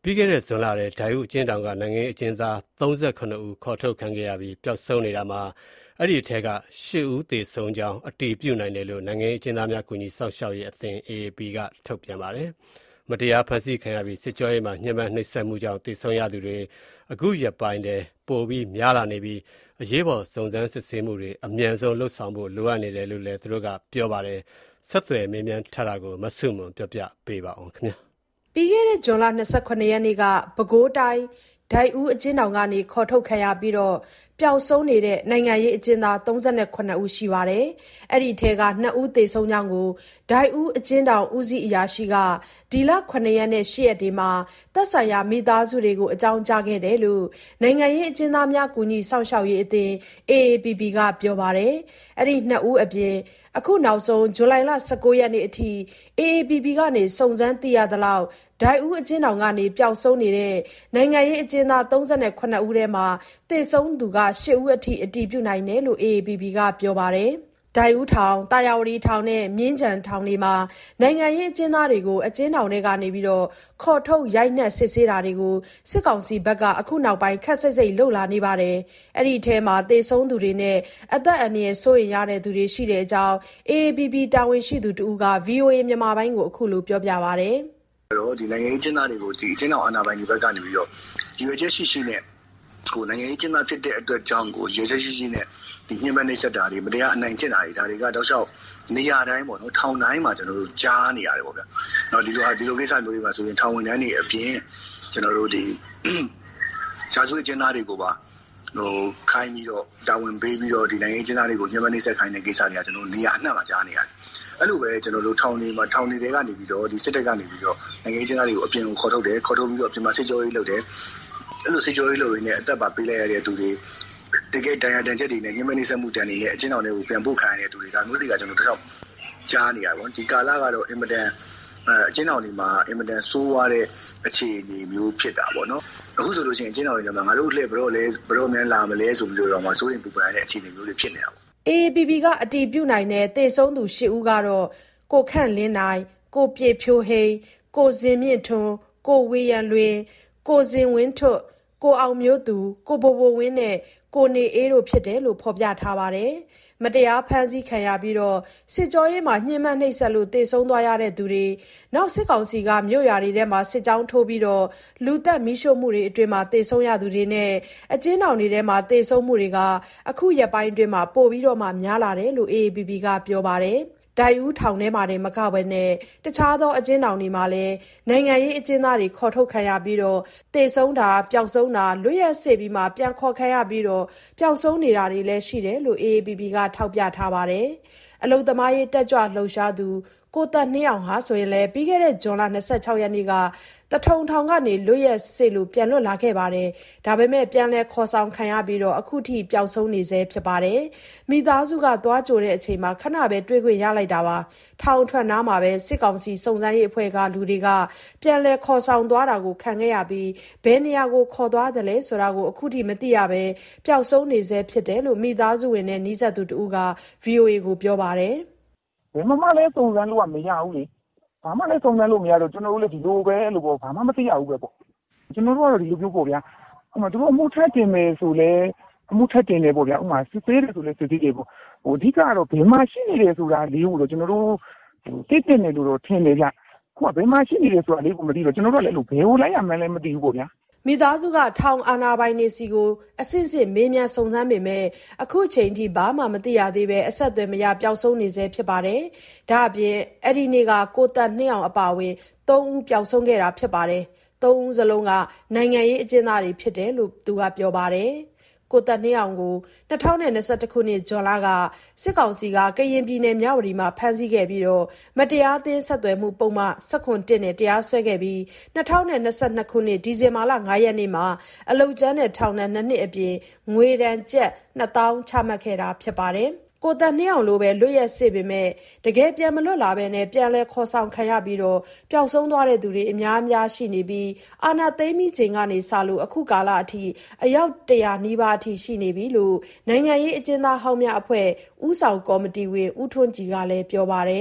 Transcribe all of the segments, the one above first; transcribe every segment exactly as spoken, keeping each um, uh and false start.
ပြီးခဲ့တဲ့ဇွန်လထဲဒိုက်ဦးအကျဉ်းထောင်ကနိုင်ငံရေးအကျဉ်းသား၃၇ဦးခေါ်ထုတ်ခံခဲ့ရပြီးပျောက်ဆုံးနေတာမှာအဲ့ဒီအထက်က၈ဦးသေဆုံးကြောင်းအတည်ပြုနိုင်တယ်လို့နိုင်ငံရေးအကျဉ်းသားများကူညီစောင့်ရှောက်ရေးအသင်း A A P ကထုတ်ပြန်ပါတယ်။မတရားဖမ်းဆီးခံရပြီးစစ်ကြောရေးမှာညှဉ်းပန်းနှိပ်စက်မှုကြောင့်သေဆုံးရသူတွေအခုရက်ပိုင်းထဲပိုပြီးများလာနေပြီးအရေးပေါ်စုံစမ်းစစ်ဆေးမှုတွေအမြန်ဆုံးလှုပ်ဆောင်ဖို့လိုအပ်နေတယ်လို့လည်းသူတို့ကပြောပါတယ်။ဆက်သွယ်မေးမြန်းထားတာကိုမဆုမွန်ပြောပြပေးပါအောင်ခင်ဗျာ။ပြီးခဲ့တဲ့ဇွန်လ၂၇ရက်နေ့ကပဲခူးတိုင်းဒိုက်ဦးအကျဉ်းထောင်ကနေခေါ်ထုတ်ခံရပြီးတော့ပျောက်ဆုံးနေတဲ့နိုင်ငံရေးအကျဉ်းသား၃၇ဦးရှိပါတယ်။အဲ့ဒီထဲက၂ဦးသေဆုံးကြောင်းကိုဒိုက်ဦးအကျဉ်းထောင်ဦးစီးအရာရှိကဒီလ၇ရက်နဲ့၈ရက်ဒီမှာသက်ဆိုင်ရာမိသားစုတွေကိုအကြောင်းကြားခဲ့တယ်လို့နိုင်ငံရေးအကျဉ်းသားများကူညီစောင့်ရှောက်ရေးအသင်း A A P P ကပြောပါတယ်။အဲ့ဒီ၂ဦးအပြင်အခုနောက်ဆုံးဇူလိုင်လ၁၉ရက်နေ့အထိ A A P P ကနေစုံစမ်းသိရသလောက်ဒိုက်ဦးအကျဉ်းထောင်ကနေပျောက်ဆုံးနေတဲ့နိုင်ငံရေးအကျဉ်းသား၃၇ဦးထဲမှာသေဆုံးသူက၈ဦးအထိအတည်ပြုနိုင်တယ်လို့ A A P P ကပြောပါတယ်။ဒိုက်ဦးထောင်၊တာယာဝတီထောင်နဲ့မြင်းခြံထောင်တွေမှာနိုင်ငံရေးအကျဉ်းသားတွေကိုအကျဉ်းထောင်ထဲကနေပြီးတော့ခေါ်ထုတ်ရိုက်နှက်စစ်ဆေးတာတွေကိုစစ်ကောင်စီဘက်ကအခုနောက်ပိုင်းခက်စိတ်စိတ်လှုပ်လာနေပါတယ်။အဲ့ဒီထဲမှာသေဆုံးသူတွေနဲ့အသက်အန္တရာယ်စိုးရိမ်ရတဲ့သူတွေရှိတဲ့အကြောင်း A A P P တာဝန်ရှိသူတဦးက V O A မြန်မာပိုင်းကိုအခုလိုပြောပြပါတယ်။တော့ဒီနိုင်ငံရေးကျင်းသားတွေကိုဒီအကျဉ်းထောင်အာဏာပိုင်တွေဘက်ကနေပြီးတော့ရည်ရွယ်ချက်ရှိရှိနဲ့ကိုနိုင်ငံရေးကျင်းသားဖြစ်တဲ့အတွက်ကြောင့်ကိုရည်ရွယ်ချက်ရှိရှိနဲ့ဒီညှဉ်းပန်းနှိပ်စက်တာတွေမတရားအနိုင်ကျင့်တာတွေဒါတွေကတောက်လျှောက်နေရာတိုင်းပေါ့နော်ထောင်တိုင်းမှာကျွန်တော်တို့ကြားနေရတယ်ပေါ့ဗျာ။တော့ဒီလိုဟာဒီလိုကိစ္စမျိုးတွေမှာဆိုရင်ထောင်ဝင်တန်းတွေအပြင်ကျွန်တော်တို့ဒီရှားဆွေးကျင်းသားတွေကိုပါဟိုခိုင်းပြီးတော့တာဝန်ပေးပြီးတော့ဒီနိုင်ငံရေးကျင်းသားတွေကိုညှဉ်းပန်းနှိပ်စက်ခိုင်းတဲ့ကိစ္စတွေကကျွန်တော်နေရာအနှံ့မှာကြားနေရတယ်။အဲ့လိုပဲကျွန်တော်တို့ထောင်တွေမှာထောင်တွေတွေကနေပြီးတော့ဒီစစ်တပ်ကနေပြီးတော့နိုင်ငံရေးကျင်းသားတွေကိုအပြင်ကိုခေါ်ထုတ်တယ်ခေါ်ထုတ်ပြီးတော့အပြင်မှာစစ်ကြောရေးလုပ်တယ်အဲ့လိုစစ်ကြောရေးလုပ်ရင်းနဲ့အသက်ပါပေးလိုက်ရတဲ့သူတွေတကယ်တန်ရာတန်ချက်တွေနဲ့ညှဉ်းပန်းနှိပ်စက်မှုတန်တွေနဲ့အကျဉ်းထောင်တွေကိုပြန်ပို့ခံရတဲ့သူတွေဒါမျိုးတွေကကျွန်တော်တို့တော့ကြားနေရပါဘောဒီကာလကတော့အင်မတန်အကျဉ်းထောင်တွေမှာအင်မတန်ဆိုးဝါးတဲ့အခြေအနေမျိုးဖြစ်တာပေါ့နော်အခုဆိုလို့ရှိရင်အကျဉ်းထောင်တွေမှာငါတို့လှည့်ဘရောလဲဘရောမြန်လာမလဲဆိုပြီးတော့မှစိုးရင်ပူပန်ရတဲ့အခြေအနေမျိုးတွေဖြစ်နေတာပေါ့ A A P P ကအတည်ပြုနိုင်တဲ့သေဆုံးသူ၈ဦးကတော့ကိုခန့်လင်းနိုင်ကိုပြေဖြိုးဟိန်းကိုဇင်မြင့်ထွန်းကိုဝေရန်လွင်ကိုဇင်ဝင်းထွတ်ကိုအောင်မျိုးသူကိုဘိုဘိုဝင်းနဲ့ကိုနေအေးတို့ဖြစ်တယ်လို့ဖော်ပြထားပါတယ်။မတရားဖမ်းဆီးခံရပြီးတော့စစ်ကြောရေးမှာညှဉ်းပန်းနှိပ်စက်လို့သေဆုံးသွားရတဲ့သူတွေနောက်စစ်ကောင်စီကမြို့ရွာတွေထဲမှာစစ်ကြောင်းထိုးပြီးတော့လူသက်မိရှို့မှုတွေအတွင်းမှာသေဆုံးရသူတွေနဲ့အကျဉ်းထောင်တွေထဲမှာသေဆုံးမှုတွေကအခုရက်ပိုင်းအတွင်းမှာပိုပြီးတော့မှများလာတယ်လို့ A A P P ကပြောပါတယ်။ဒိုက်ဦးထောင်ထဲမှာတင်မကဘဲနဲ့တခြားသောအကျဉ်းထောင်တွေမှာလည်းနိုင်ငံရေးအကျဉ်းသားတွေခေါ်ထုတ်ခံရပြီးတော့သေဆုံးတာပျောက်ဆုံးတာလွတ်ရက်စေ့ပြီးမှပြန်ခေါ်ခံရပြီးတော့ပျောက်ဆုံးနေတာတွေလည်းရှိတယ်လို့ A A P P ကထောက်ပြထားပါတယ်။အလုံသမားရေးတက်ကြွလှုပ်ရှားသူကိုသက်နှင်းအောင်ဟာဆိုရင်လည်းပြီးခဲ့တဲ့ဇွန်လ၂၆ရက်နေ့ကတထုံထောင်ကနေလွတ်ရက်စေ့လို့ပြန်လွတ်လာခဲ့ပါတယ်။ဒါပေမဲ့ပြန်လဲခေါ်ဆောင်ခံရပြီးတော့အခုထိပျောက်ဆုံးနေဆဲဖြစ်ပါတယ်။မိသားစုကသွားကြိုတဲ့အချိန်မှာခဏပဲတွေ့ခွင့်ရလိုက်တာပါ။ထောင်ထွက်နားမှာပဲစစ်ကောင်စီစုံစမ်းရေးအဖွဲ့ကလူတွေကပြန်လဲခေါ်ဆောင်သွားတာကိုခံခဲ့ရပြီးဘယ်နေရာကိုခေါ်သွားတယ်လဲဆိုတာကိုအခုထိမသိရပဲပျောက်ဆုံးနေဆဲဖြစ်တယ်လို့မိသားစုဝင်နဲ့နှိစက်သူတူက V O A ကိုပြောပါတယ်။ဘယ်မှလည်းစုံစမ်းလို့ကမရဘူးလေဘာမှလည်းစုံစမ်းလို့မရတော့ကျွန်တော်တို့လည်းဒီလိုပဲလို့ပေါ့ဘာမှမသိရဘူးပဲပေါ့ကျွန်တော်တို့ကတော့ဒီလိုမျိုးပေါ့ဗျာဥပမာတို့အမှုထက်တင်မယ်ဆိုလဲအမှုထက်တင်တယ်ပေါ့ဗျာဥပမာစစ်သေးတယ်ဆိုလဲစစ်သေးတယ်ပေါ့ဟိုအဓိကတော့ဘယ်မှာရှိနေတယ်ဆိုတာလေးကိုတော့ကျွန်တော်တို့သိတင်တယ်လို့တော့ထင်တယ်ဗျခုကဘယ်မှာရှိနေတယ်ဆိုတာလေးကိုမသိတော့ကျွန်တော်တို့လည်းလို့ဘယ်ကိုလိုက်ရမှန်းလည်းမသိဘူးပေါ့ဗျာမိသားစုကထောင်အာဏာပိုင်နေစီကိုအစစ်စစ်မေးမြန်းစုံစမ်းပေမဲ့အခုချိန်ထိဘာမှမသိရသေးပဲအဆက်အသွယ်မရပျောက်ဆုံးနေဆဲဖြစ်ပါတယ်။ဒါအပြင်အဲ့ဒီနေ့ကကိုသက်နှင်းအောင်အပါအဝင်၃ဦးပျောက်ဆုံးခဲ့တာဖြစ်ပါတယ်။၃ဦးစလုံးကနိုင်ငံရေးအကျဉ်းသားတွေဖြစ်တယ်လို့သူကပြောပါတယ်။ကိုသက်နှင်းအောင်ကို၂၀၂၁ခုနှစ်ဇွန်လကစစ်ကောင်စီကကရင်ပြည်နယ်မြဝတီမှာဖမ်းဆီးခဲ့ပြီးတော့မတရားအသင်းဆက်သွယ်မှုပုံမှန်၁၇နဲ့တရားစွဲခဲ့ပြီး၂၀၂၂ခုနှစ်ဒီဇင်ဘာလ၅ရက်နေ့မှာအလုတ်ကျန်းတဲ့ထောင်ဒဏ်၂နှစ်အပြင်ငွေဒဏ်ကျပ်နှစ်သောင်းချမှတ်ခဲ့တာဖြစ်ပါတယ်။ကိုသက်နှင်းအောင်လိုပဲလွတ်ရက်စေ့ပေမဲ့တကယ်ပြန်မလွတ်လာဘဲနဲ့ပြန်လဲခေါ်ဆောင်ခံရပြီးတော့ပျောက်ဆုံးသွားတဲ့သူတွေအများအများရှိနေပြီးအာဏာသိမ်းပြီးချိန်ကနေစလို့အခုကာလအထိအယောက်တရာနီးပါးအထိရှိနေပြီလို့နိုင်ငံရေးအကျဉ်းသားဟောင်းများအဖွဲ့ဦးဆောင်ကော်မတီဝင်ဦးထွန်းကြည်ကလည်းပြောပါတယ်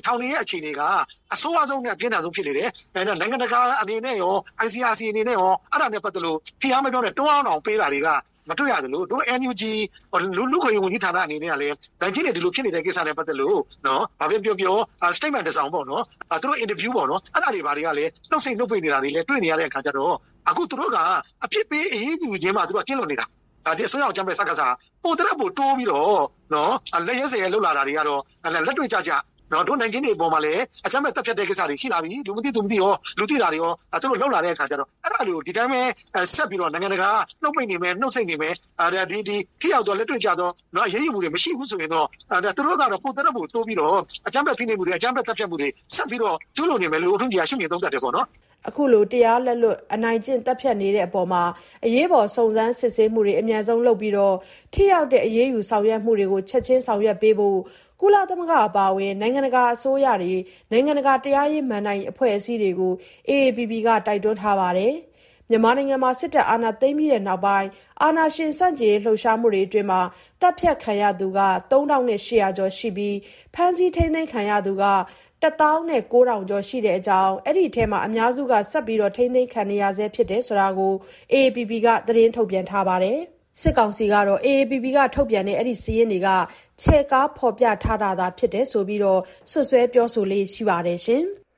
ထောင်တွေရဲ့အခြေအနေကအဆိုးအဆုံးနဲ့ပြင်းထန်ဆုံးဖြစ်နေတယ်။အဲဒါနိုင်ငံတကာအနေနဲ့ရော I C R C အနေနဲ့ရောအဲ့ဒါနဲ့ပတ်သက်လို့ဖိအားမပြောနဲ့တွန်းအောင်အောင်ပေးတာတွေကမတွေ့ရတယ်လို့တို့ N U G လူလူခွင့်ဝန်ကြီးဌာနအနေနဲ့ကလည်းနိုင်ငံကြီးတွေဒီလိုဖြစ်နေတဲ့ကိစ္စနဲ့ပတ်သက်လို့နော်ဘာပဲပြောပြော statement တစ်စောင်ပေါ့နော်သူတို့ interview ပေါ့နော်အဲ့ဒါတွေဘာတွေကလည်းနှုတ်ဆိတ်နှုတ်ပိတ်နေတာတွေလည်းတွေ့နေရတဲ့အခါကျတော့အခုသူတို့ကအဖြစ်ပေးအရေးယူခြင်းမှာသူတို့ကကျင့်လွန်နေတာဒီအစိုးရအကြမ်းဖက်စကားစားပိုတရက်ပိုတိုးပြီးတော့နော်လက်ရဲစရဲလှုပ်လာတာတွေကတော့လက်တွေ့ကြကြနော်တို့နိုင်ငံတွေအပေါ်မှာလည်းအကြမ်းဖက်တပ်ဖြတ်တဲ့ကိစ္စတွေရှိလာပြီလူမသိသူမသိရောလူသိတာတွေရောသူတို့လှုပ်လာတဲ့အခါကျတော့အဲ့ဒါလိုဒီတိုင်းပဲဆက်ပြီးတော့နိုင်ငံတကာနှုတ်ပိတ်နေမယ်နှုတ်ဆိတ်နေမယ်ဒီဒီထိရောက်တော့လက်တွေ့ကြတော့နော်ရေးယူမှုတွေမရှိဘူးဆိုရင်တော့သူတို့ကတော့ပိုတရက်ပိုတိုးပြီးတော့အကြမ်းဖက်ဖိနှိပ်မှုတွေအကြမ်းဖက်တပ်ဖြတ်မှုတွေဆက်ပြီးတော့ကျူးလွန်နေမယ်လို့အထုံးကြီးရှုမြင်သုံးသပ်တယ်ပေါ့နော်အခုလိုတရားလက်လွတ်အနိုင်ကျင့်တပ်ဖြတ်နေတဲ့အပေါ်မှာအရေးပေါ်စုံစမ်းစစ်ဆေးမှုတွေအများဆုံးလုပ်ပြီးတော့ထိရောက်တဲ့အရေးယူဆောင်ရွက်မှုတွေကိုချက်ချင်းဆောင်ရွက်ပေးဖို့ကုလသမဂ္ဂအပါအဝင်နိုင်ငံတကာအစိုးရတွေနိုင်ငံတကာတရားရေးမဏ္ဍိုင်အဖွဲ့အစည်းတွေကို A A P P ကတိုက်တွန်းထားပါတယ်။မြန်မာနိုင်ငံမှာစစ်တပ်အာဏာသိမ်းပြီးတဲ့နောက်ပိုင်းအာဏာရှင်စန့်ကျင်လှုပ်ရှားမှုတွေအတွင်းမှာတပ်ဖြတ်ခံရသူကသုံးထောင်ရှစ်ရာကျော်ရှိပြီးဖမ်းဆီးထိန်းသိမ်းခံရသူကတသောင်းနဲ့ကိုးထောင်ကျော်ရှိတဲ့အကြောင်းအဲ့ဒီထဲမှာအများစုကဆက်ပြီးတော့ထိန်းသိမ်းခံနေရဆဲဖြစ်တယ်ဆိုတာကို A A P P ကသတင်းထုတ်ပြန်ထားပါတယ်။စစ်ကောင်စီကတော့ A A P P ကထုတ်ပြန်တဲ့အဲ့ဒီစီးရင်တွေကချဲ့ကားဖော်ပြထားတာသာဖြစ်တယ်ဆိုပြီးတော့ဆွဆွဲပြောဆိုလေးရှိပါတယ်ရှင်။